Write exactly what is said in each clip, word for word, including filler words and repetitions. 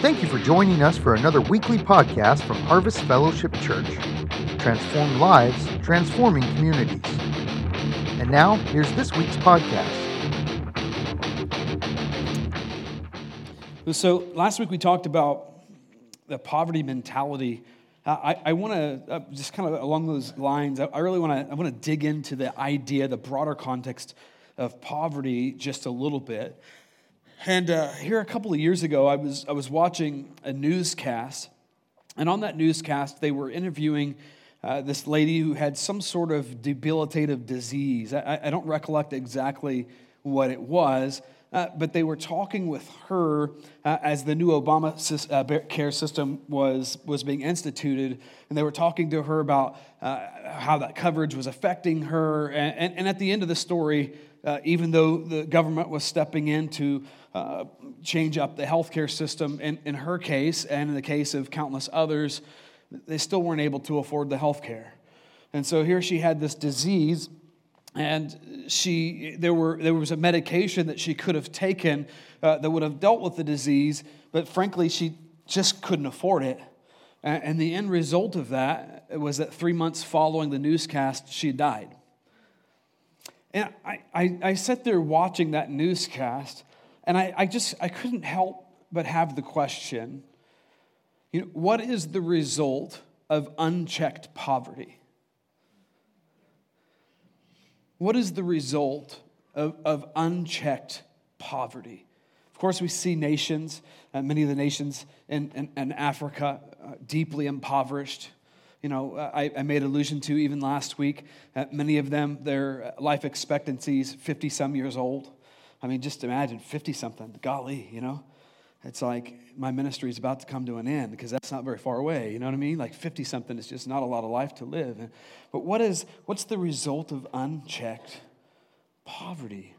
Thank you for joining us for another weekly podcast from Harvest Fellowship Church. Transform lives, transforming communities. And now, here's this week's podcast. So last week we talked about the poverty mentality. Uh, I, I want to, uh, just kind of along those lines, I, I really want to I want to dig into the idea, the broader context of poverty just a little bit. And uh, here a couple of years ago, I was I was watching a newscast, and on that newscast, they were interviewing uh, this lady who had some sort of debilitative disease. I, I don't recollect exactly what it was, uh, but they were talking with her uh, as the new Obama uh, care system was, was being instituted, and they were talking to her about uh, how that coverage was affecting her. And, and, and at the end of the story, uh, even though the government was stepping in to uh, change up the healthcare system, in, in her case, and in the case of countless others, they still weren't able to afford the healthcare. And so here she had this disease, and she there were there was a medication that she could have taken uh, that would have dealt with the disease, but frankly, she just couldn't afford it. And, and the end result of that was that three months following the newscast, she died. And I, I, I sat there watching that newscast, and I, I just I couldn't help but have the question, you know, what is the result of unchecked poverty? What is the result of, of unchecked poverty? Of course, we see nations, uh, many of the nations in, in, in Africa, uh, deeply impoverished. You know, I, I made allusion to even last week, uh, many of them, their life expectancy is fifty-some years old. I mean, just imagine, fifty-something, golly, you know. It's like my ministry is about to come to an end because that's not very far away, you know what I mean? Like fifty-something is just not a lot of life to live. But what is what's the result of unchecked poverty?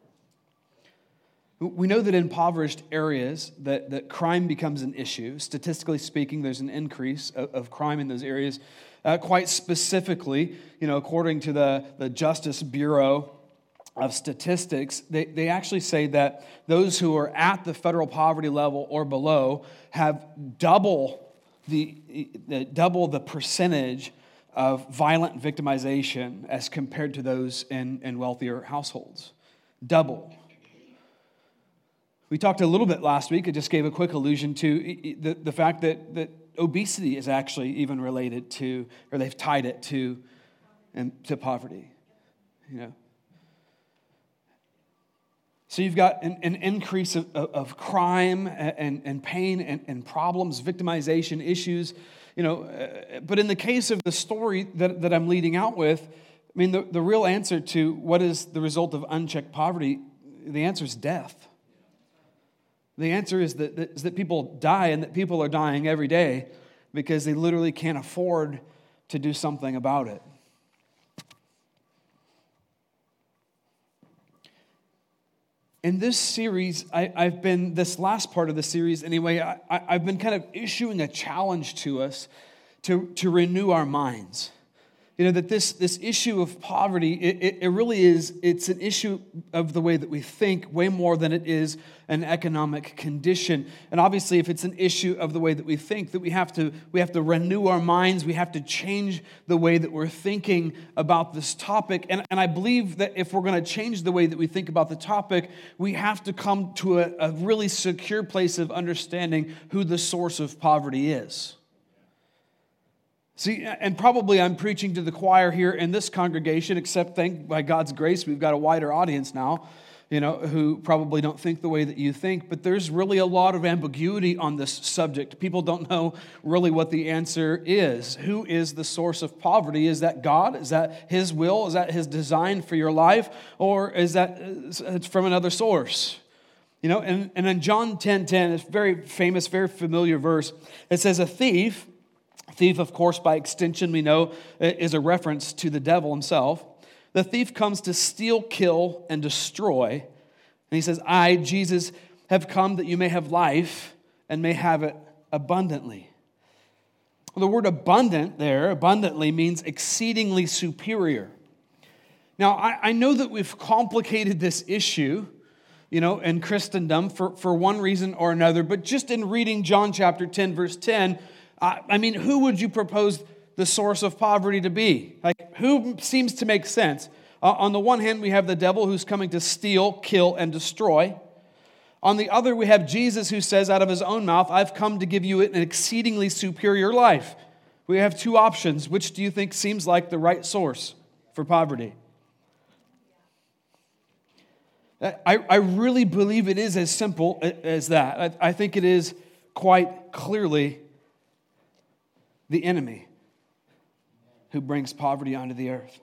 We know that in impoverished areas that, that crime becomes an issue. Statistically speaking, there's an increase of, of crime in those areas. Uh, quite specifically, you know, according to the, the Justice Bureau of Statistics, they, they actually say that those who are at the federal poverty level or below have double the, the double the percentage of violent victimization as compared to those in, in wealthier households. Double. We talked a little bit last week. I just gave a quick allusion to the, the fact that, that obesity is actually even related to, or they've tied it to, and to poverty. You know. So you've got an, an increase of, of, of crime and, and pain and, and problems, victimization issues. You know, uh, but in the case of the story that, that I'm leading out with, I mean, the, the real answer to what is the result of unchecked poverty, the answer is death. The answer is that, that, is that people die, and that people are dying every day because they literally can't afford to do something about it. In this series, I, I've been, this last part of the series anyway, I, I, I've been kind of issuing a challenge to us to, to renew our minds. You know, that this, this issue of poverty, it, it, it really is, it's an issue of the way that we think way more than it is an economic condition. And obviously, if it's an issue of the way that we think, that we have to, we have to renew our minds, we have to change the way that we're thinking about this topic. And, and I believe that if we're going to change the way that we think about the topic, we have to come to a, a really secure place of understanding who the source of poverty is. See, and probably I'm preaching to the choir here in this congregation, except thank by God's grace, we've got a wider audience now, you know, who probably don't think the way that you think, but there's really a lot of ambiguity on this subject. People don't know really what the answer is. Who is the source of poverty? Is that God? Is that His will? Is that His design for your life? Or is that it's from another source? You know, and, and in John ten ten, it's a very famous, very familiar verse. It says, a thief... Thief, of course, by extension, we know, is a reference to the devil himself. The thief comes to steal, kill, and destroy. And he says, I, Jesus, have come that you may have life and may have it abundantly. The word abundant there, abundantly, means exceedingly superior. Now, I, I know that we've complicated this issue you know, in Christendom for, for one reason or another. But just in reading John chapter ten, verse ten, I, I mean, who would you propose the source of poverty to be? Like, who seems to make sense? Uh, on the one hand, we have the devil who's coming to steal, kill, and destroy. On the other, we have Jesus who says out of his own mouth, I've come to give you an exceedingly superior life. We have two options. Which do you think seems like the right source for poverty? I, I really believe it is as simple as that. I, I think it is quite clearly the enemy who brings poverty onto the earth.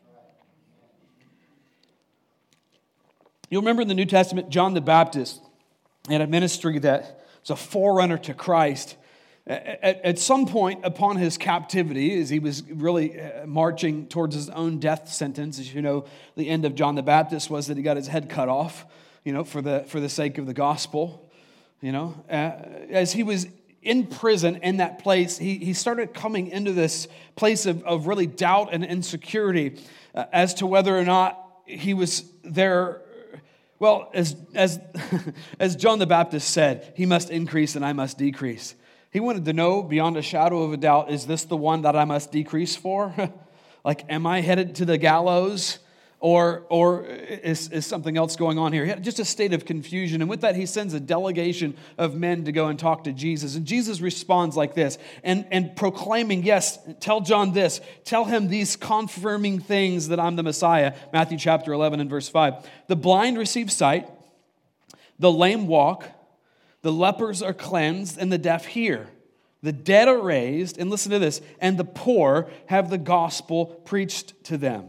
You'll remember in the New Testament, John the Baptist had a ministry that was a forerunner to Christ. At, at some point upon his captivity, as he was really marching towards his own death sentence, as you know, the end of John the Baptist was that he got his head cut off, you know, for the for the sake of the gospel. You know, uh, as he was in prison in that place, he, he started coming into this place of, of really doubt and insecurity uh, as to whether or not he was there. Well, as as as John the Baptist said, he must increase and I must decrease. He wanted to know beyond a shadow of a doubt, is this the one that I must decrease for? Like, am I headed to the gallows? Or, or is, is something else going on here? He had just a state of confusion. And with that, he sends a delegation of men to go and talk to Jesus. And Jesus responds like this, and, and proclaiming, yes, tell John this. Tell him these confirming things that I'm the Messiah. Matthew chapter eleven and verse five. The blind receive sight. The lame walk. The lepers are cleansed and the deaf hear. The dead are raised, and listen to this, and the poor have the gospel preached to them.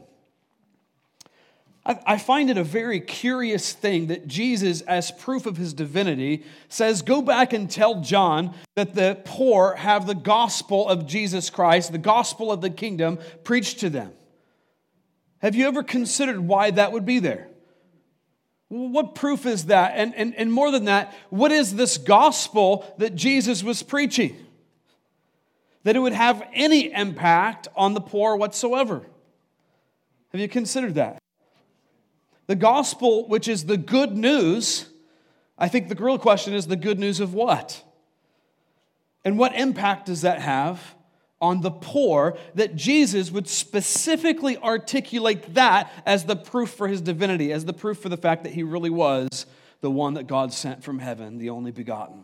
I, I find it a very curious thing that Jesus, as proof of his divinity, says, go back and tell John that the poor have the gospel of Jesus Christ, the gospel of the kingdom, preached to them. Have you ever considered why that would be there? What proof is that? And, and, and more than that, what is this gospel that Jesus was preaching? That it would have any impact on the poor whatsoever. Have you considered that? The gospel, which is the good news, I think the real question is the good news of what? And what impact does that have on the poor, that Jesus would specifically articulate that as the proof for his divinity, as the proof for the fact that he really was the one that God sent from heaven, the only begotten.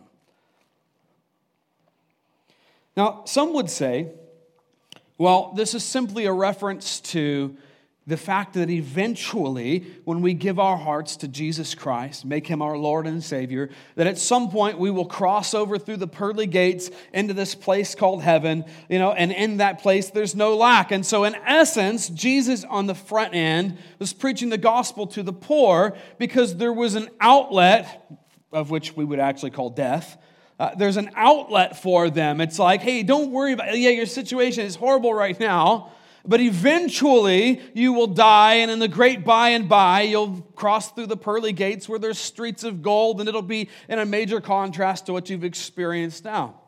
Now, some would say, well, this is simply a reference to the fact that eventually, when we give our hearts to Jesus Christ, make him our Lord and Savior, that at some point we will cross over through the pearly gates into this place called heaven, you know, and in that place there's no lack. And so in essence, Jesus on the front end was preaching the gospel to the poor because there was an outlet, of which we would actually call death. Uh, there's an outlet for them. It's like, hey, don't worry about it. Yeah, your situation is horrible right now, but eventually you will die, and in the great by and by, you'll cross through the pearly gates where there's streets of gold, and it'll be in a major contrast to what you've experienced now.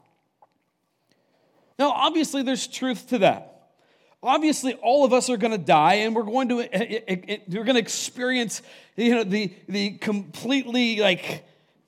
Now, obviously, there's truth to that. Obviously, all of us are going to die, and we're going to we're going to experience, you know, the the completely like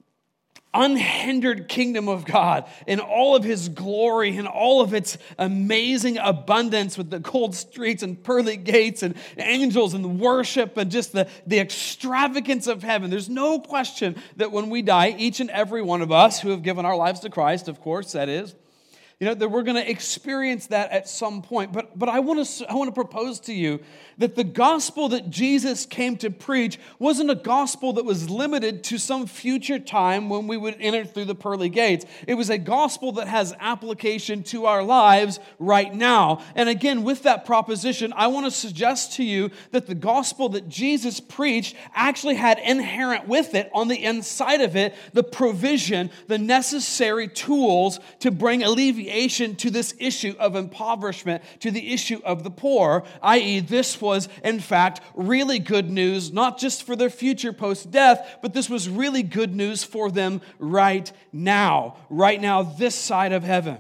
unhindered kingdom of God in all of his glory and all of its amazing abundance with the gold streets and pearly gates and angels and worship and just the, the extravagance of heaven. There's no question that when we die, each and every one of us who have given our lives to Christ, of course, that is, you know, that we're going to experience that at some point. But, but I want to I want to propose to you that the gospel that Jesus came to preach wasn't a gospel that was limited to some future time when we would enter through the pearly gates. It was a gospel that has application to our lives right now. And again, with that proposition, I want to suggest to you that the gospel that Jesus preached actually had inherent with it, on the inside of it, the provision, the necessary tools to bring alleviation to this issue of impoverishment, to the issue of the poor, that is this was, in fact, really good news, not just for their future post-death, but this was really good news for them right now, right now, this side of heaven.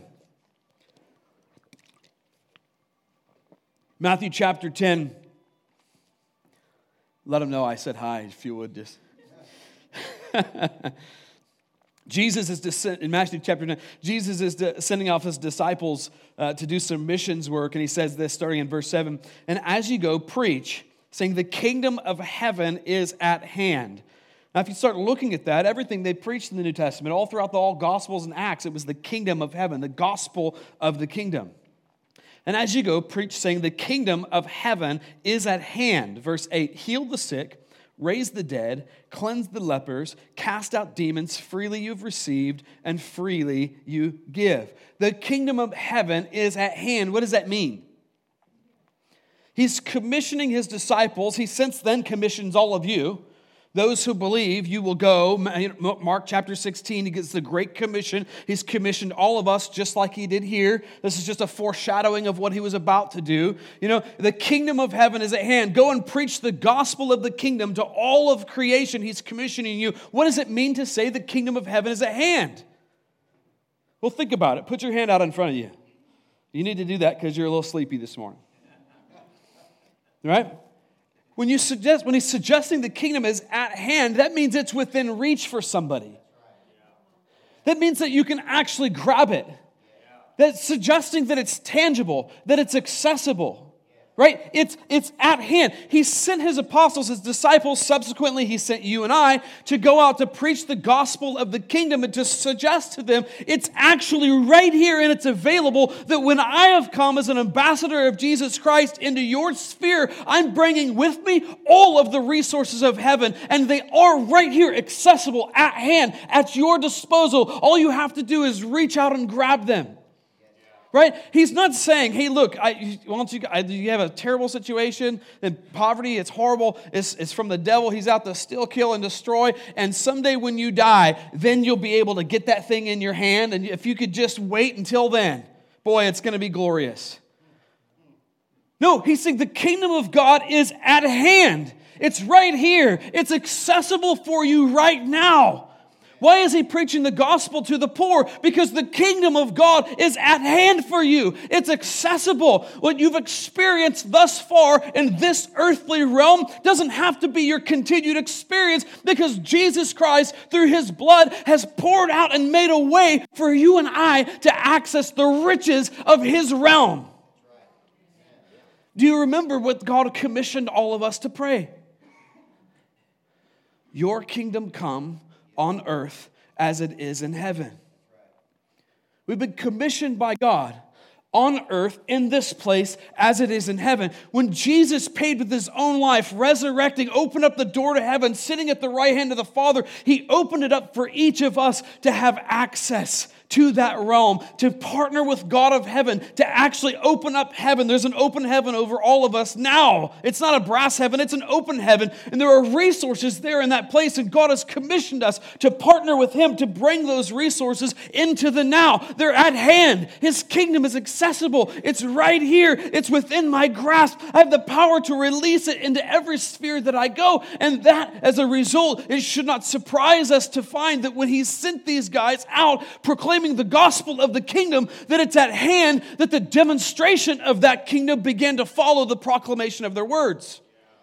Matthew chapter ten. Let them know I said hi, if you would just. Jesus is descend, in Matthew chapter nine, Jesus is de- sending off his disciples uh, to do some missions work, and he says this starting in verse seven, and as you go, preach, saying the kingdom of heaven is at hand. Now, if you start looking at that, everything they preached in the New Testament, all throughout the all Gospels and Acts, it was the kingdom of heaven, the gospel of the kingdom. And as you go, preach, saying the kingdom of heaven is at hand. Verse eight, heal the sick, raise the dead, cleanse the lepers, cast out demons, freely you've received, and freely you give. The kingdom of heaven is at hand. What does that mean? He's commissioning his disciples. He since then commissions all of you. Those who believe, you will go. Mark chapter sixteen, he gets the Great Commission. He's commissioned all of us just like he did here. This is just a foreshadowing of what he was about to do. You know, the kingdom of heaven is at hand. Go and preach the gospel of the kingdom to all of creation. He's commissioning you. What does it mean to say the kingdom of heaven is at hand? Well, think about it. Put your hand out in front of you. You need to do that because you're a little sleepy this morning. Right? When you suggest, when he's suggesting the kingdom is at hand, that means it's within reach for somebody. That means that you can actually grab it. That's suggesting that it's tangible, that it's accessible. Right? It's, it's at hand. He sent his apostles, his disciples. Subsequently, he sent you and I to go out to preach the gospel of the kingdom and to suggest to them it's actually right here and it's available, that when I have come as an ambassador of Jesus Christ into your sphere, I'm bringing with me all of the resources of heaven, and they are right here, accessible, at hand, at your disposal. All you have to do is reach out and grab them. Right? He's not saying, hey, look, I, once you, I, you have a terrible situation, and poverty, it's horrible, it's, it's from the devil, he's out to steal, kill, and destroy, and someday when you die, then you'll be able to get that thing in your hand, and if you could just wait until then, boy, it's going to be glorious. No, he's saying the kingdom of God is at hand. It's right here. It's accessible for you right now. Why is he preaching the gospel to the poor? Because the kingdom of God is at hand for you. It's accessible. What you've experienced thus far in this earthly realm doesn't have to be your continued experience, because Jesus Christ, through his blood, has poured out and made a way for you and I to access the riches of his realm. Do you remember what God commissioned all of us to pray? Your kingdom come on earth as it is in heaven. We've been commissioned by God on earth in this place as it is in heaven. When Jesus paid with his own life, resurrecting, opened up the door to heaven, sitting at the right hand of the Father, he opened it up for each of us to have access to that realm, to partner with God of heaven, to actually open up heaven. There's an open heaven over all of us now. It's not a brass heaven, it's an open heaven. And there are resources there in that place, and God has commissioned us to partner with him to bring those resources into the now. They're at hand. His kingdom is accessible. It's right here. It's within my grasp. I have the power to release it into every sphere that I go. And that, as a result, it should not surprise us to find that when he sent these guys out proclaiming the gospel of the kingdom, that it's at hand, that the demonstration of that kingdom began to follow the proclamation of their words.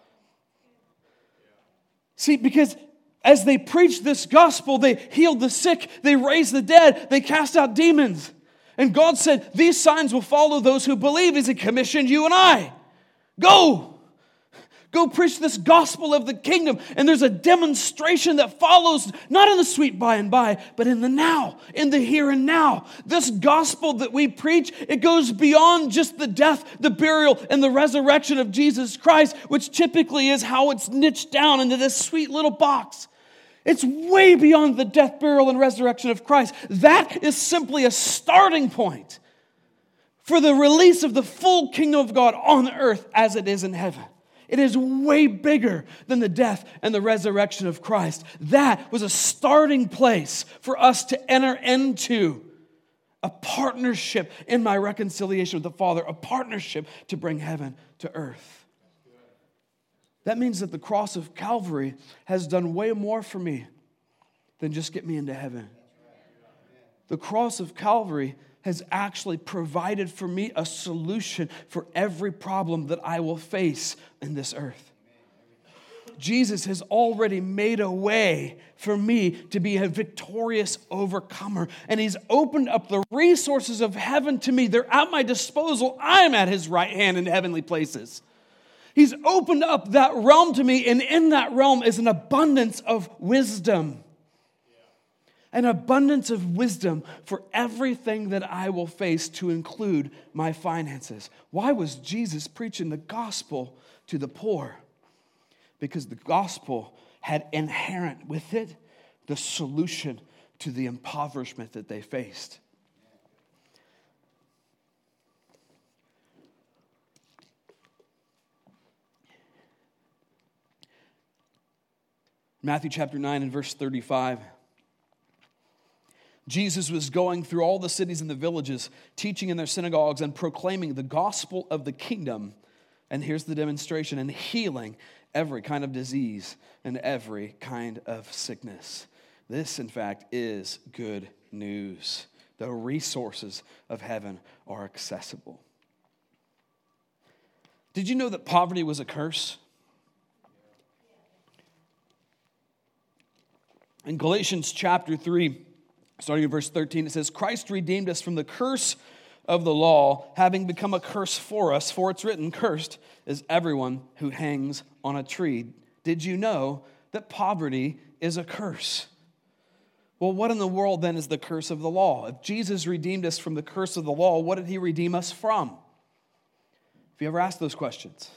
See, because as they preached this gospel, they healed the sick, they raised the dead, they cast out demons. And God said, these signs will follow those who believe, as he commissioned you and I. Go! Go preach this gospel of the kingdom. And there's a demonstration that follows, not in the sweet by and by, but in the now, in the here and now. This gospel that we preach, it goes beyond just the death, the burial, and the resurrection of Jesus Christ, which typically is how it's niched down into this sweet little box. It's way beyond the death, burial, and resurrection of Christ. That is simply a starting point for the release of the full kingdom of God on earth as it is in heaven. It is way bigger than the death and the resurrection of Christ. That was a starting place for us to enter into a partnership in my reconciliation with the Father, a partnership to bring heaven to earth. That means that the cross of Calvary has done way more for me than just get me into heaven. The cross of Calvary has actually provided for me a solution for every problem that I will face in this earth. Jesus has already made a way for me to be a victorious overcomer. And he's opened up the resources of heaven to me. They're at my disposal. I'm at his right hand in heavenly places. He's opened up that realm to me, and in that realm is an abundance of wisdom. An abundance of wisdom for everything that I will face, to include my finances. Why was Jesus preaching the gospel to the poor? Because the gospel had inherent with it the solution to the impoverishment that they faced. Matthew chapter nine and verse thirty-five. Jesus was going through all the cities and the villages, teaching in their synagogues and proclaiming the gospel of the kingdom. And here's the demonstration: and healing every kind of disease and every kind of sickness. This, in fact, is good news. The resources of heaven are accessible. Did you know that poverty was a curse? In Galatians chapter three, starting in verse thirteen, it says, Christ redeemed us from the curse of the law, having become a curse for us. For it's written, cursed is everyone who hangs on a tree. Did you know that poverty is a curse? Well, what in the world then is the curse of the law? If Jesus redeemed us from the curse of the law, what did he redeem us from? Have you ever asked those questions?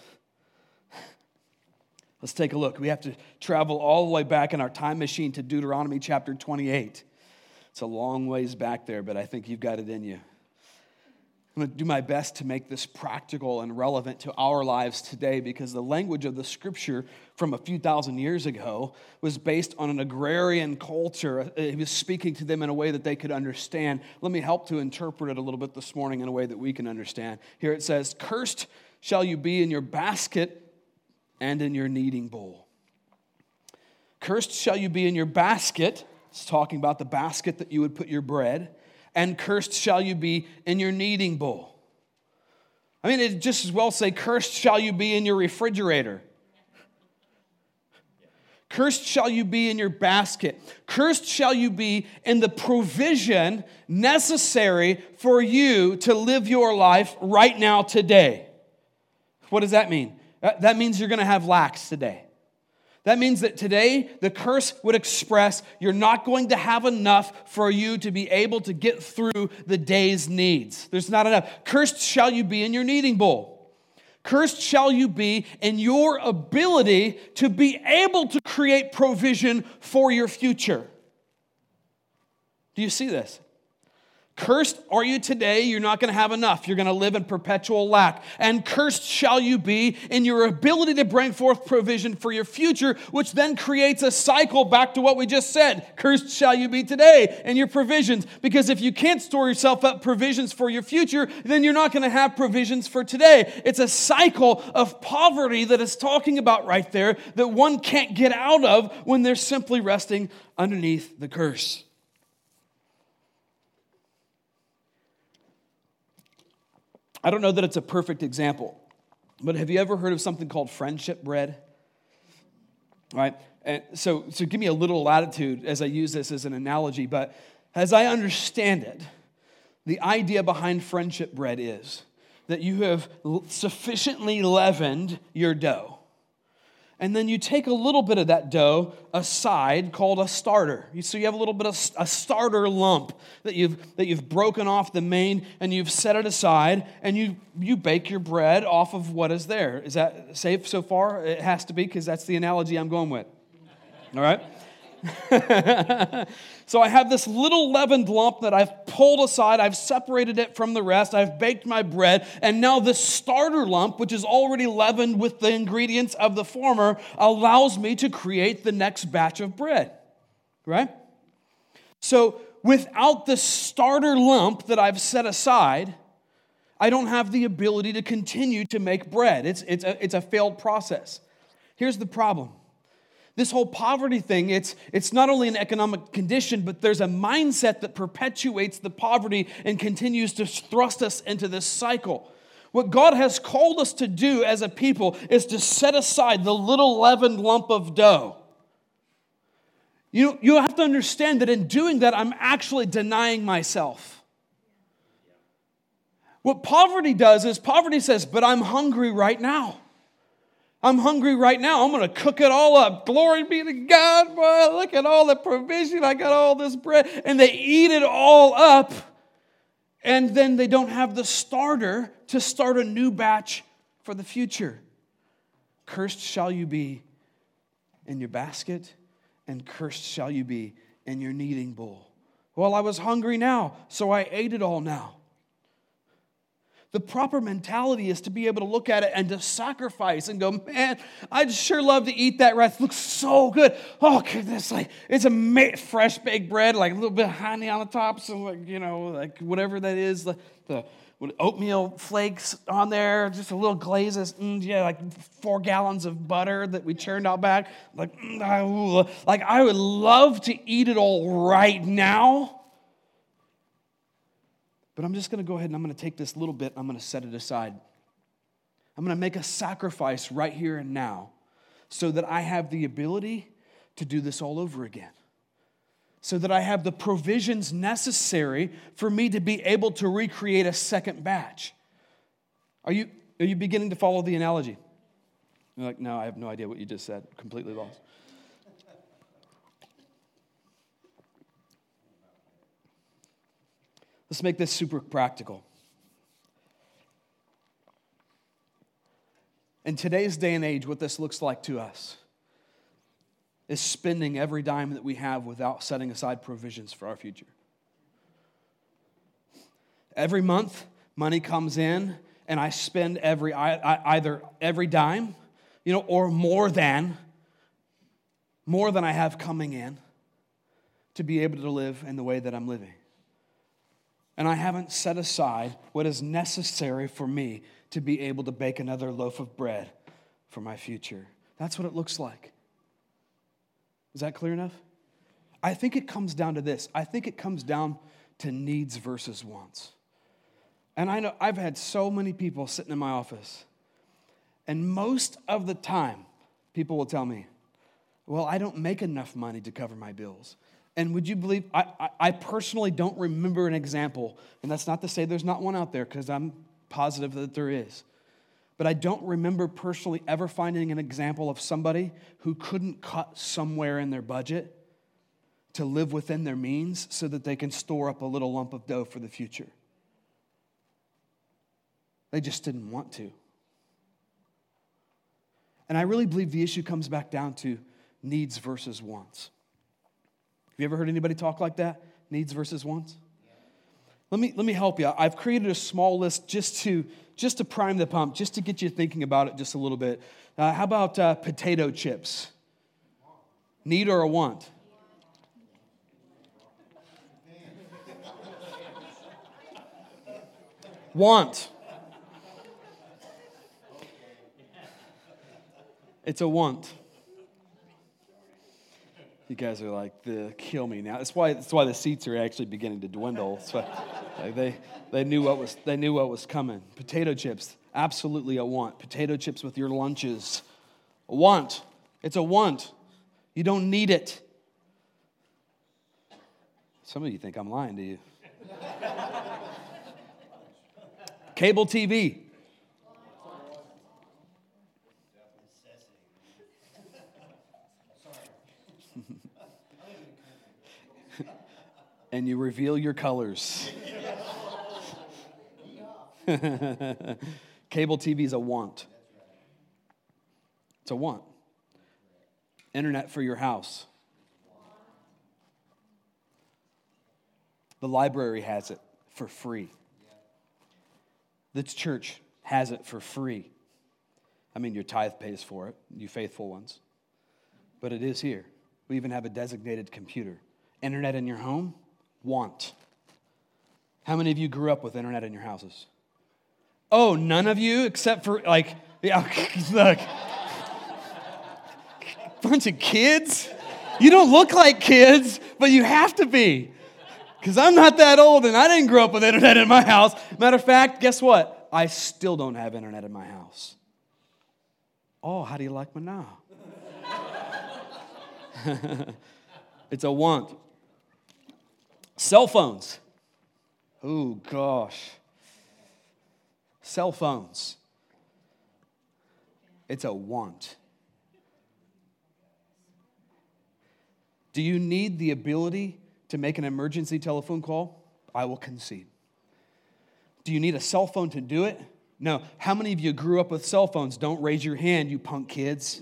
Let's take a look. We have to travel all the way back in our time machine to Deuteronomy chapter twenty-eight. It's a long ways back there, but I think you've got it in you. I'm going to do my best to make this practical and relevant to our lives today, because the language of the scripture from a few thousand years ago was based on an agrarian culture. He was speaking to them in a way that they could understand. Let me help to interpret it a little bit this morning in a way that we can understand. Here it says, cursed shall you be in your basket and in your kneading bowl. Cursed shall you be in your basket. It's talking about the basket that you would put your bread. And cursed shall you be in your kneading bowl. I mean, it just as well say, cursed shall you be in your refrigerator. Cursed shall you be in your basket. Cursed shall you be in the provision necessary for you to live your life right now today. What does that mean? That means you're going to have lacks today. That means that today the curse would express you're not going to have enough for you to be able to get through the day's needs. There's not enough. Cursed shall you be in your kneading bowl. Cursed shall you be in your ability to be able to create provision for your future. Do you see this? Cursed are you today, you're not going to have enough. You're going to live in perpetual lack. And cursed shall you be in your ability to bring forth provision for your future, which then creates a cycle back to what we just said. Cursed shall you be today in your provisions. Because if you can't store yourself up provisions for your future, then you're not going to have provisions for today. It's a cycle of poverty that it's talking about right there that one can't get out of when they're simply resting underneath the curse. I don't know that it's a perfect example, but have you ever heard of something called friendship bread? All right, and so, so give me a little latitude as I use this as an analogy, but as I understand it, the idea behind friendship bread is that you have sufficiently leavened your dough. And then you take a little bit of that dough aside called a starter. So you have a little bit of a starter lump that you've that you've broken off the main and you've set it aside and you, you bake your bread off of what is there. Is that safe so far? It has to be, because that's the analogy I'm going with. All right? So I have this little leavened lump that I've pulled aside. I've separated it from the rest. I've baked my bread. And now this starter lump, which is already leavened with the ingredients of the former, allows me to create the next batch of bread. Right? So without the starter lump that I've set aside, I don't have the ability to continue to make bread. It's, it's, a, it's a failed process. Here's the problem. This whole poverty thing, it's, it's not only an economic condition, but there's a mindset that perpetuates the poverty and continues to thrust us into this cycle. What God has called us to do as a people is to set aside the little leavened lump of dough. You, you have to understand that in doing that, I'm actually denying myself. What poverty does is poverty says, but I'm hungry right now. I'm hungry right now. I'm going to cook it all up. Glory be to God, boy. Look at all the provision. I got all this bread. And they eat it all up. And then they don't have the starter to start a new batch for the future. Cursed shall you be in your basket, and cursed shall you be in your kneading bowl. Well, I was hungry now, so I ate it all now. The proper mentality is to be able to look at it and to sacrifice and go, man, I'd sure love to eat that rice. It looks so good. Oh, goodness, like it's a fresh baked bread, like a little bit of honey on the top, so like, you know, like whatever that is, the, the with oatmeal flakes on there, just a little glazes, mm, yeah, like four gallons of butter that we churned out back. Like, mm, I, like I would love to eat it all right now. But I'm just going to go ahead and I'm going to take this little bit, I'm going to set it aside. I'm going to make a sacrifice right here and now so that I have the ability to do this all over again. So that I have the provisions necessary for me to be able to recreate a second batch. Are you, are you beginning to follow the analogy? You're like, no, I have no idea what you just said. Completely lost. Let's make this super practical. In today's day and age, what this looks like to us is spending every dime that we have without setting aside provisions for our future. Every month, money comes in, and I spend every either every dime, you know, or more than, more than I have coming in to be able to live in the way that I'm living. And I haven't set aside what is necessary for me to be able to bake another loaf of bread for my future. That's what it looks like. Is that clear enough? I think it comes down to this. I think it comes down to needs versus wants. And I know I've had so many people sitting in my office, and most of the time, people will tell me, well, I don't make enough money to cover my bills. And would you believe, I, I, I personally don't remember an example, and that's not to say there's not one out there, because I'm positive that there is. But I don't remember personally ever finding an example of somebody who couldn't cut somewhere in their budget to live within their means so that they can store up a little lump of dough for the future. They just didn't want to. And I really believe the issue comes back down to needs versus wants. Have you ever heard anybody talk like that? Needs versus wants? Let me, let me help you. I've created a small list just to, just to prime the pump, just to get you thinking about it just a little bit. Uh, how about uh, potato chips? Need or a want? Want. It's a want. You guys are like, the kill me now. That's why. That's why the seats are actually beginning to dwindle. That's why, like they they knew what was they knew what was coming. Potato chips, absolutely a want. Potato chips with your lunches, a want. It's a want. You don't need it. Some of you think I'm lying to you. Cable T V. And you reveal your colors. Cable T V is a want. It's a want. Internet for your house. The library has it for free. The church has it for free. I mean, your tithe pays for it, you faithful ones. But it is here. We even have a designated computer. Internet in your home? Want. How many of you grew up with internet in your houses? Oh, none of you except for like, yeah, look. Bunch of kids. You don't look like kids, but you have to be. Because I'm not that old and I didn't grow up with internet in my house. Matter of fact, guess what? I still don't have internet in my house. Oh, how do you like me now? It's a want. Cell phones. Oh, gosh. Cell phones. It's a want. Do you need the ability to make an emergency telephone call? I will concede. Do you need a cell phone to do it? No. How many of you grew up with cell phones? Don't raise your hand, you punk kids.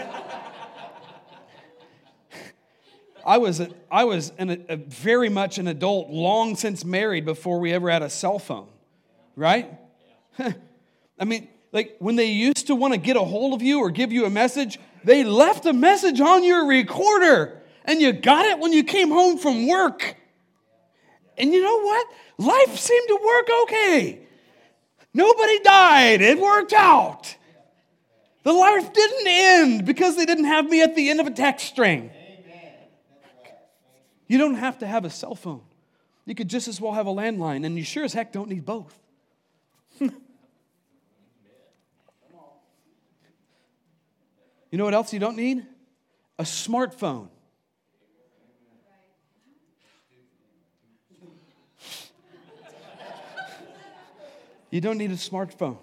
I was a, I was an, a, very much an adult, long since married, before we ever had a cell phone, right? I mean, like when they used to want to get a hold of you or give you a message, they left a message on your recorder, and you got it when you came home from work. And you know what? Life seemed to work okay. Nobody died. It worked out. The life didn't end because they didn't have me at the end of a text string. You don't have to have a cell phone. You could just as well have a landline, and you sure as heck don't need both. You know what else you don't need? A smartphone. You don't need a smartphone.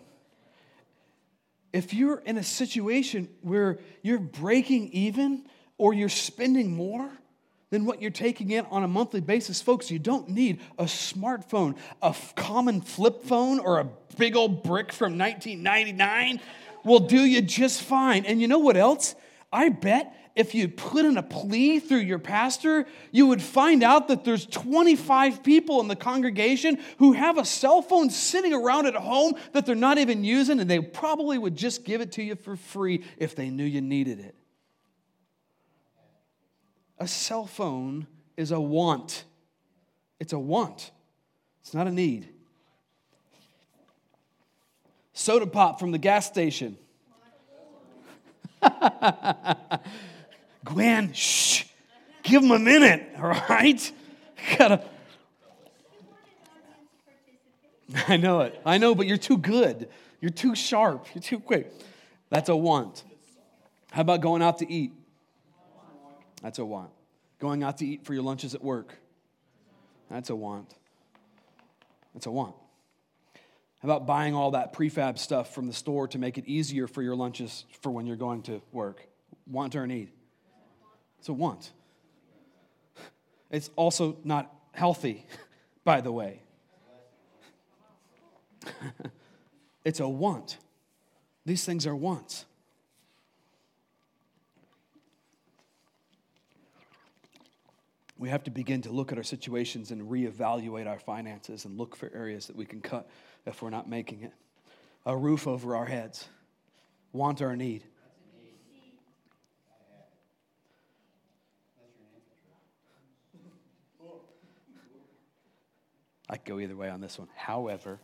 If you're in a situation where you're breaking even or you're spending more than what you're taking in on a monthly basis, folks, you don't need a smartphone. A f- common flip phone or a big old brick from nineteen ninety-nine will do you just fine. And you know what else? I bet if you put in a plea through your pastor, you would find out that there's twenty-five people in the congregation who have a cell phone sitting around at home that they're not even using, and they probably would just give it to you for free if they knew you needed it. A cell phone is a want. It's a want. It's not a need. Soda pop from the gas station. Gwen, shh, give them a minute, all right? Gotta. I know it. I know, but you're too good. You're too sharp. You're too quick. That's a want. How about going out to eat? That's a want. Going out to eat for your lunches at work. That's a want. That's a want. How about buying all that prefab stuff from the store to make it easier for your lunches for when you're going to work? Want or need? It's a want. It's also not healthy, by the way. It's a want. These things are wants. We have to begin to look at our situations and reevaluate our finances and look for areas that we can cut if we're not making it. A roof over our heads. Want or need? I could go either way on this one. However,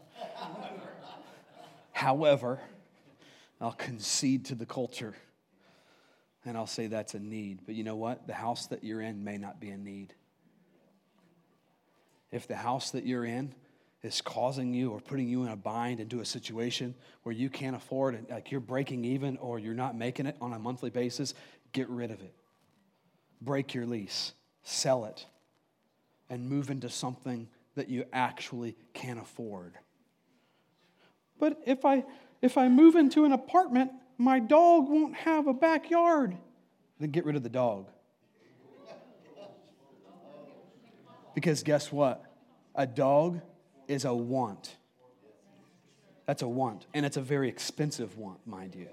however, I'll concede to the culture and I'll say that's a need. But you know what? The house that you're in may not be a need. If the house that you're in is causing you or putting you in a bind into a situation where you can't afford it, like you're breaking even or you're not making it on a monthly basis, get rid of it. Break your lease. Sell it. And move into something that you actually can afford. But if I if I move into an apartment, my dog won't have a backyard. Then get rid of the dog. Because guess what? A dog is a want. That's a want. And it's a very expensive want, mind you.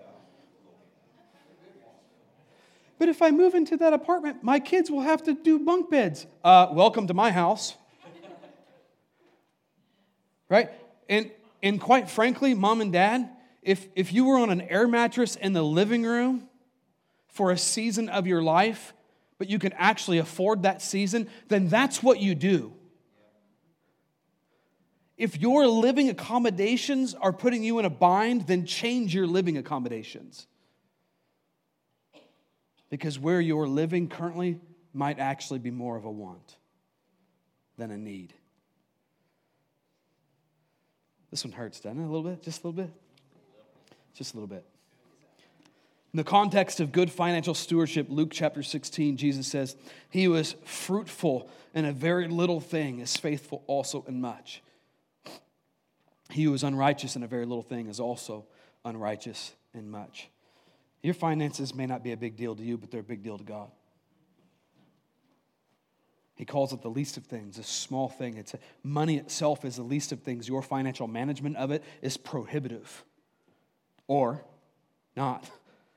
But if I move into that apartment, my kids will have to do bunk beds. Uh, welcome to my house. Right? And and quite frankly, mom and dad, if, if you were on an air mattress in the living room for a season of your life, but you can actually afford that season, then that's what you do. If your living accommodations are putting you in a bind, then change your living accommodations. Because where you're living currently might actually be more of a want than a need. This one hurts, doesn't it? A little bit? Just a little bit? Just a little bit. In the context of good financial stewardship, Luke chapter sixteen, Jesus says, he who is fruitful in a very little thing is faithful also in much. He who is unrighteous in a very little thing is also unrighteous in much. Your finances may not be a big deal to you, but they're a big deal to God. He calls it the least of things, a small thing. It's a, money itself is the least of things. Your financial management of it is prohibitive or not.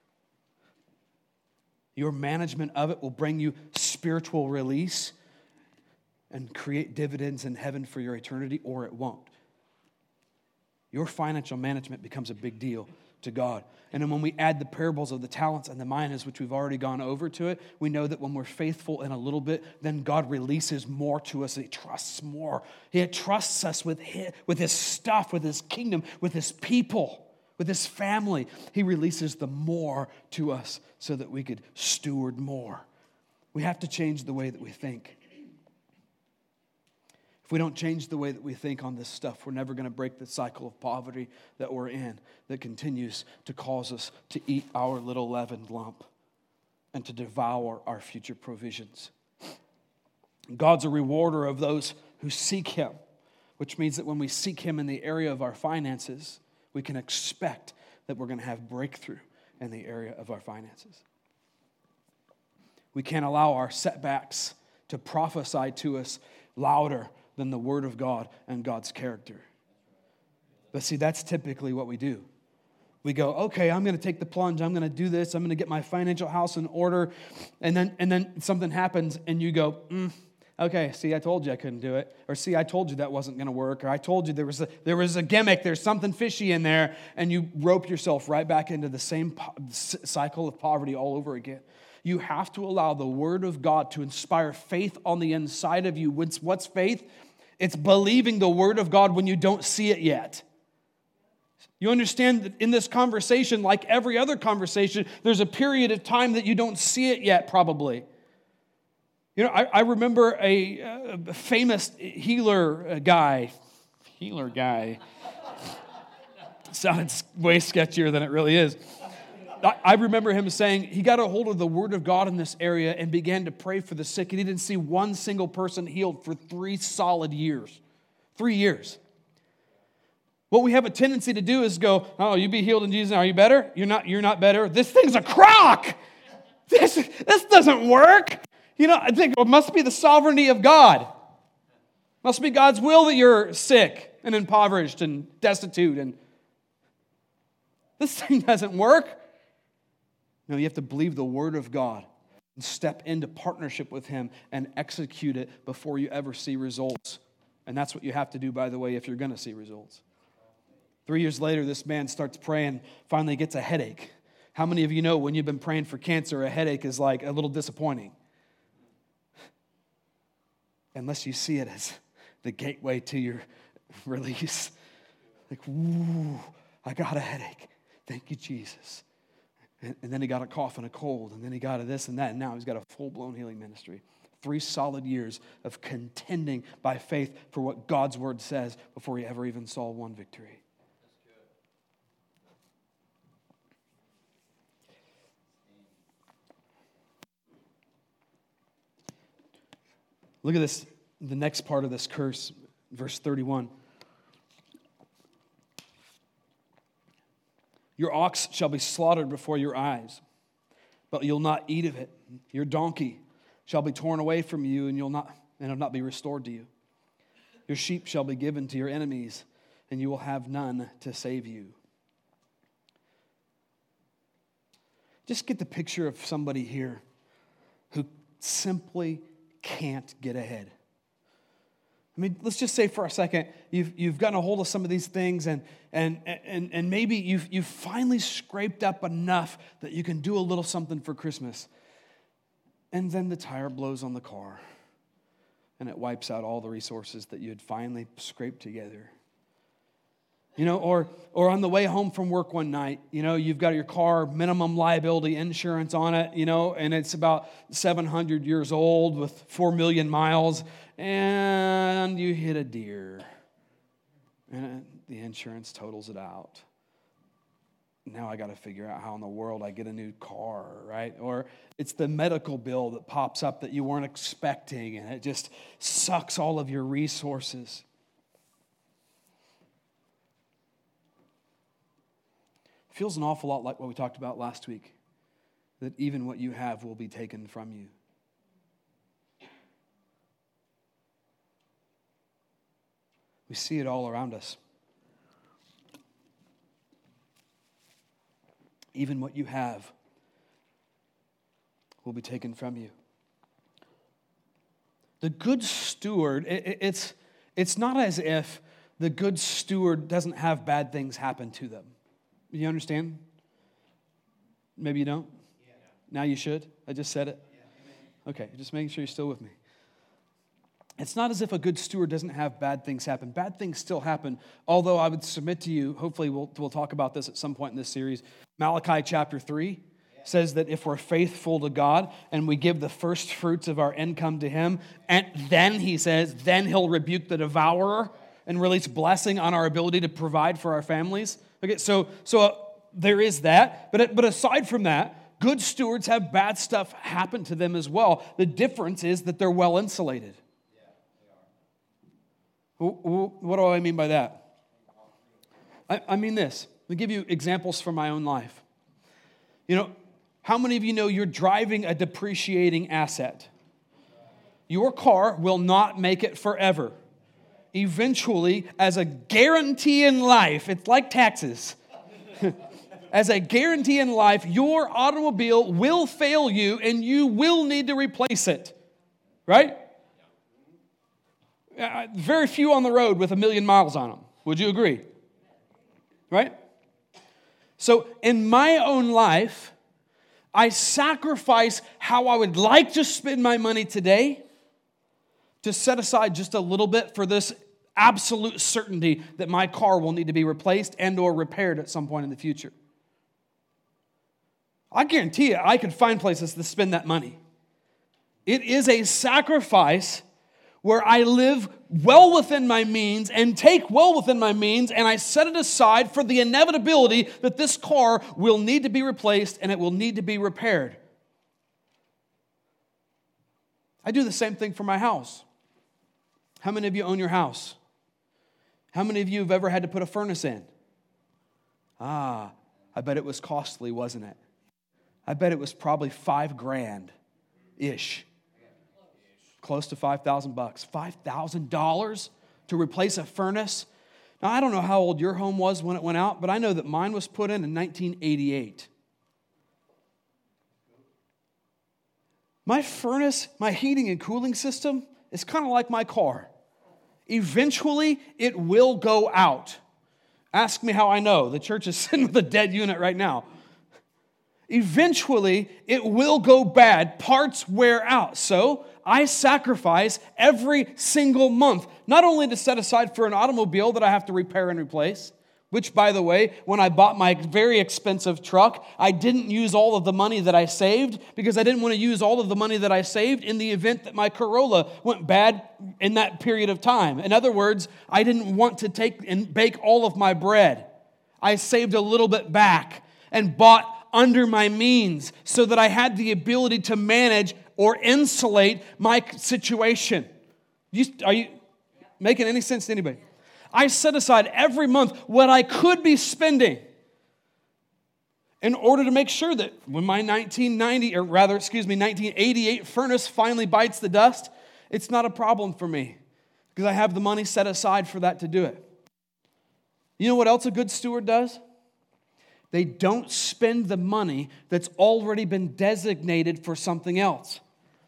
Your management of it will bring you spiritual release and create dividends in heaven for your eternity, or it won't. Your financial management becomes a big deal to God. And then when we add the parables of the talents and the minas, which we've already gone over to it, we know that when we're faithful in a little bit, then God releases more to us. He trusts more. He trusts us with his, with his stuff, with his kingdom, with his people, with his family. He releases the more to us so that we could steward more. We have to change the way that we think. If we don't change the way that we think on this stuff, we're never going to break the cycle of poverty that we're in that continues to cause us to eat our little leavened lump and to devour our future provisions. God's a rewarder of those who seek him, which means that when we seek him in the area of our finances, we can expect that we're going to have breakthrough in the area of our finances. We can't allow our setbacks to prophesy to us louder than the Word of God and God's character. But see, that's typically what we do. We go, okay, I'm going to take the plunge. I'm going to do this. I'm going to get my financial house in order. And then and then something happens and you go, mm, okay, see, I told you I couldn't do it. Or see, I told you that wasn't going to work. Or I told you there was a, there was a gimmick. There's something fishy in there. And you rope yourself right back into the same po- cycle of poverty all over again. You have to allow the Word of God to inspire faith on the inside of you. What's, what's faith? It's believing the Word of God when you don't see it yet. You understand that in this conversation, like every other conversation, there's a period of time that you don't see it yet, probably. You know, I, I remember a, a famous healer guy. Healer guy. Sounded way sketchier than it really is. I remember him saying he got a hold of the Word of God in this area and began to pray for the sick. And he didn't see one single person healed for three solid years. Three years. What we have a tendency to do is go, oh, you be healed in Jesus. Are you better? You're not, you're not better. This thing's a crock. This, this doesn't work. You know, I think it must be the sovereignty of God. It must be God's will that you're sick and impoverished and destitute. And this thing doesn't work. No, you have to believe the Word of God and step into partnership with Him and execute it before you ever see results. And that's what you have to do, by the way, if you're going to see results. Three years later, this man starts praying, finally gets a headache. How many of you know when you've been praying for cancer, a headache is like a little disappointing? Unless you see it as the gateway to your release. Like, ooh, I got a headache. Thank you, Jesus. And, and then he got a cough and a cold, and then he got a this and that, and now he's got a full-blown healing ministry. Three solid years of contending by faith for what God's Word says before he ever even saw one victory. Look at this, the next part of this curse, verse thirty-one. Your ox shall be slaughtered before your eyes, but you'll not eat of it. Your donkey shall be torn away from you, and you'll not, and it'll not be restored to you. Your sheep shall be given to your enemies, and you will have none to save you. Just get the picture of somebody here who simply can't get ahead. I mean, let's just say for a second, you've, you've gotten a hold of some of these things and, and, and, and maybe you've, you've finally scraped up enough that you can do a little something for Christmas. And then the tire blows on the car and it wipes out all the resources that you had finally scraped together. You know, or or on the way home from work one night, you know, you've got your car minimum liability insurance on it, you know, and it's about seven hundred years old with four million miles, and you hit a deer. And the insurance totals it out. Now I got to figure out how in the world I get a new car, right? Or it's the medical bill that pops up that you weren't expecting, and it just sucks all of your resources. It feels an awful lot like what we talked about last week, that even what you have will be taken from you. We see it all around us. Even what you have will be taken from you. The good steward, it, it's, it's not as if the good steward doesn't have bad things happen to them. You understand? Maybe you don't? Yeah. Now you should? I just said it? Yeah. Okay, just making sure you're still with me. It's not as if a good steward doesn't have bad things happen. Bad things still happen, although I would submit to you, hopefully we'll, we'll talk about this at some point in this series. Malachi chapter three says that if we're faithful to God and we give the first fruits of our income to Him, and then He says, then He'll rebuke the devourer and release blessing on our ability to provide for our families. Okay, so so uh, there is that. But, but aside from that, good stewards have bad stuff happen to them as well. The difference is that they're well insulated. What do I mean by that? I, I mean this. Let me give you examples from my own life. You know, how many of you know you're driving a depreciating asset? Your car will not make it forever. Eventually, as a guarantee in life, it's like taxes. As a guarantee in life, your automobile will fail you and you will need to replace it. Right? Uh, very few on the road with a million miles on them. Would you agree? Right? So in my own life, I sacrifice how I would like to spend my money today to set aside just a little bit for this absolute certainty that my car will need to be replaced and or repaired at some point in the future. I guarantee you, I could find places to spend that money. It is a sacrifice where I live well within my means and take well within my means, and I set it aside for the inevitability that this car will need to be replaced and it will need to be repaired. I do the same thing for my house. How many of you own your house? How many of you have ever had to put a furnace in? Ah, I bet it was costly, wasn't it? I bet it was probably five grand-ish. Close to five thousand bucks. five thousand dollars to replace a furnace? Now, I don't know how old your home was when it went out, but I know that mine was put in in nineteen eighty-eight. My furnace, my heating and cooling system is kind of like my car. Eventually, it will go out. Ask me how I know. The church is sitting with a dead unit right now. Eventually, it will go bad. Parts wear out. So I sacrifice every single month, not only to set aside for an automobile that I have to repair and replace, which, by the way, when I bought my very expensive truck, I didn't use all of the money that I saved because I didn't want to use all of the money that I saved in the event that my Corolla went bad in that period of time. In other words, I didn't want to take and bake all of my bread. I saved a little bit back and bought under my means so that I had the ability to manage or insulate my situation. You, are you making any sense to anybody? I set aside every month what I could be spending in order to make sure that when my nineteen ninety, or rather, excuse me, nineteen eighty-eight furnace finally bites the dust, it's not a problem for me because I have the money set aside for that to do it. You know what else a good steward does? They don't spend the money that's already been designated for something else.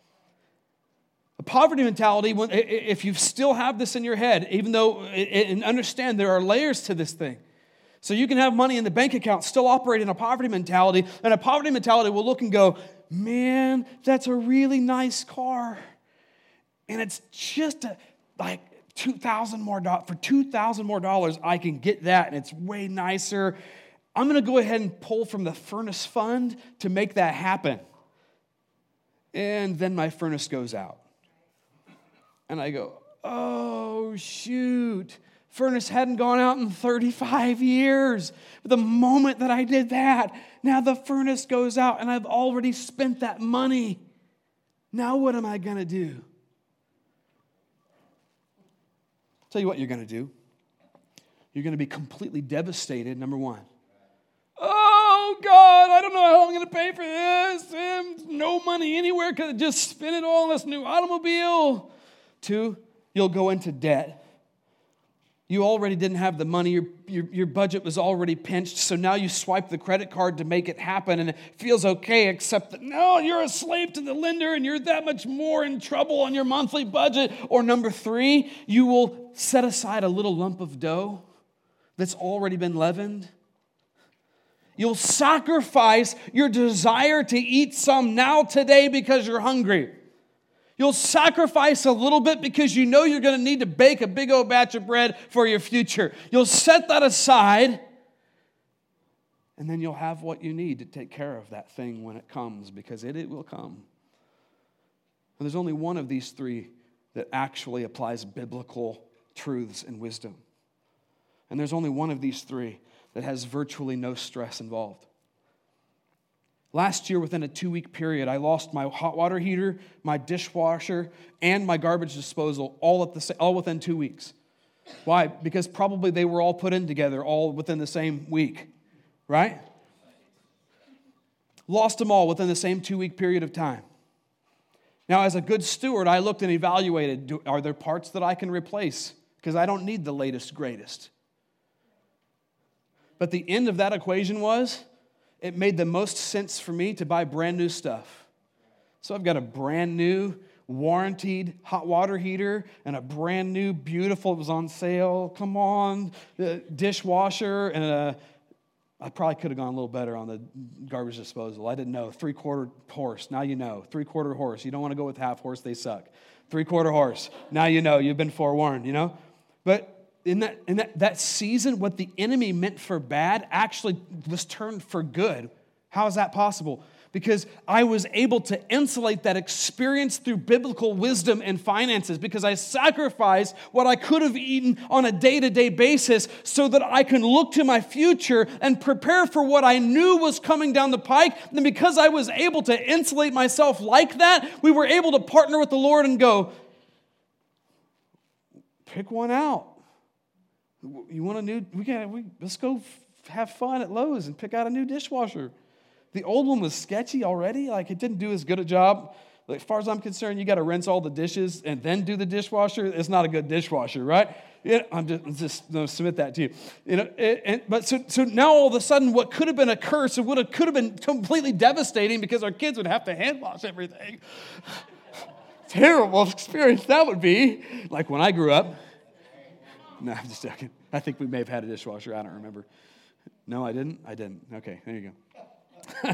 A poverty mentality, if you still have this in your head, even though, and understand there are layers to this thing. So you can have money in the bank account, still operate in a poverty mentality, and a poverty mentality will look and go, man, that's a really nice car. And it's just a, like two thousand more dollars. For two thousand more dollars, I can get that, and it's way nicer. I'm going to go ahead and pull from the furnace fund to make that happen. And then my furnace goes out. And I go, oh, shoot, Furnace hadn't gone out in thirty-five years. The moment that I did that, now the furnace goes out and I've already spent that money. Now what am I going to do? Tell you what you're going to do. You're going to be completely devastated, number one. Oh, God, I don't know how I'm going to pay for this. Um, no money anywhere. Could I just spend it all on this new automobile? Two, you'll go into debt. You already didn't have the money. Your, your, your budget was already pinched. So now you swipe the credit card to make it happen. And it feels okay, except that no, you're a slave to the lender and you're that much more in trouble on your monthly budget. Or number three, you will set aside a little lump of dough that's already been leavened. You'll sacrifice your desire to eat some now today because you're hungry. You'll sacrifice a little bit because you know you're going to need to bake a big old batch of bread for your future. You'll set that aside, and then you'll have what you need to take care of that thing when it comes, because it, it will come. And there's only one of these three that actually applies biblical truths and wisdom. And there's only one of these three that has virtually no stress involved. Last year, within a two-week period, I lost my hot water heater, my dishwasher, and my garbage disposal all at the all within two weeks. Why? Because probably they were all put in together all within the same week, right? Lost them all within the same two-week period of time. Now, as a good steward, I looked and evaluated, do, are there parts that I can replace? Because I don't need the latest, greatest. But the end of that equation was, it made the most sense for me to buy brand new stuff. So I've got a brand new, warranted hot water heater and a brand new, beautiful, it was on sale, come on, dishwasher, and a, I probably could have gone a little better on the garbage disposal. I didn't know. Three-quarter horse, now you know. Three-quarter horse. You don't want to go with half horse, they suck. Three-quarter horse, now you know. You've been forewarned, you know? But in that in that, that season, what the enemy meant for bad actually was turned for good. How is that possible? Because I was able to insulate that experience through biblical wisdom and finances, because I sacrificed what I could have eaten on a day-to-day basis so that I can look to my future and prepare for what I knew was coming down the pike. And because I was able to insulate myself like that, we were able to partner with the Lord and go, pick one out. You want a new, we got, we, let's go f- have fun at Lowe's and pick out a new dishwasher. The old one was sketchy already. Like, it didn't do as good a job. Like, as far as I'm concerned, you got to rinse all the dishes and then do the dishwasher. It's not a good dishwasher, right? Yeah, I'm just, I'm just going to submit that to you. You know, it, and, but so, so now all of a sudden, what could have been a curse, it would have, could have been completely devastating because our kids would have to hand wash everything. Terrible experience that would be. Like when I grew up. No, I'm just joking. I think we may have had a dishwasher. I don't remember. No, I didn't? I didn't. Okay, there you go.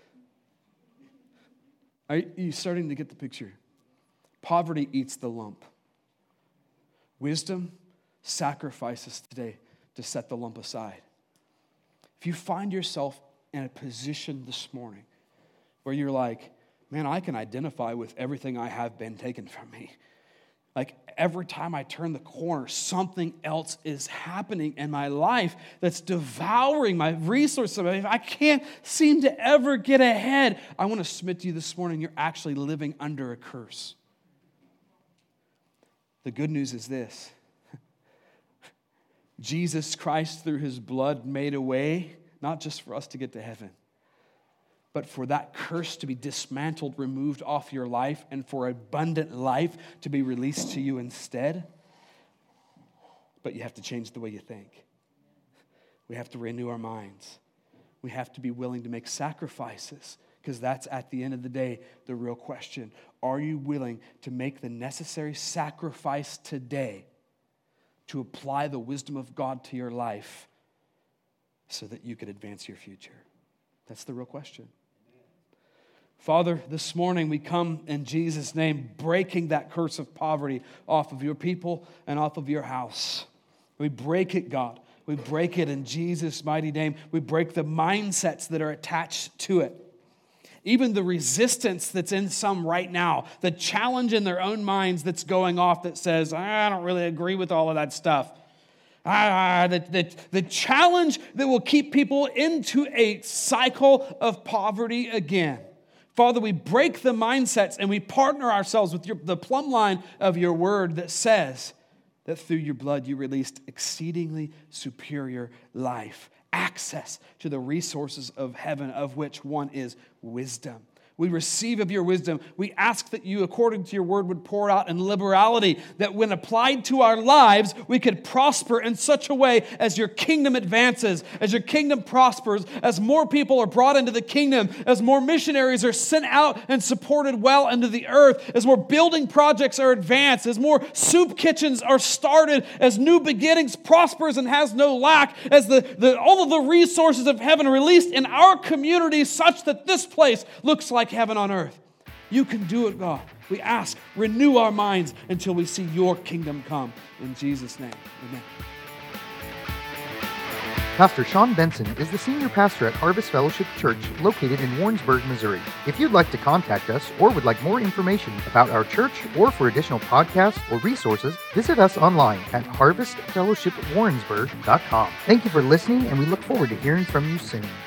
Are you starting to get the picture? Poverty eats the lump. Wisdom sacrifices today to set the lump aside. If you find yourself in a position this morning where you're like, man, I can identify with everything I have been taken from me. Like every time I turn the corner, something else is happening in my life that's devouring my resources. I can't seem to ever get ahead. I want to submit to you this morning, you're actually living under a curse. The good news is this. Jesus Christ, through his blood, made a way, not just for us to get to heaven, but for that curse to be dismantled, removed off your life, and for abundant life to be released to you instead. But you have to change the way you think. We have to renew our minds. We have to be willing to make sacrifices, because that's, at the end of the day, the real question. Are you willing to make the necessary sacrifice today to apply the wisdom of God to your life so that you could advance your future? That's the real question. Father, this morning we come in Jesus' name, breaking that curse of poverty off of your people and off of your house. We break it, God. We break it in Jesus' mighty name. We break the mindsets that are attached to it. Even the resistance that's in some right now, the challenge in their own minds that's going off that says, I don't really agree with all of that stuff. Ah, the, the, the challenge that will keep people into a cycle of poverty again. Father, we break the mindsets and we partner ourselves with your, the plumb line of your word that says that through your blood you released exceedingly superior life, access to the resources of heaven, of which one is wisdom. We receive of your wisdom. We ask that you, according to your word, would pour out in liberality, that when applied to our lives, we could prosper in such a way as your kingdom advances, as your kingdom prospers, as more people are brought into the kingdom, as more missionaries are sent out and supported well into the earth, as more building projects are advanced, as more soup kitchens are started, as New Beginnings prospers and has no lack, as the, the all of the resources of heaven are released in our community such that this place looks like heaven on earth. You can do it, God. We ask, renew our minds until we see your kingdom come. In Jesus' name, amen. Pastor Sean Benson is the senior pastor at Harvest Fellowship Church located in Warrensburg, Missouri. If you'd like to contact us or would like more information about our church or for additional podcasts or resources, visit us online at harvest fellowship warrensburg dot com. Thank you for listening, and we look forward to hearing from you soon.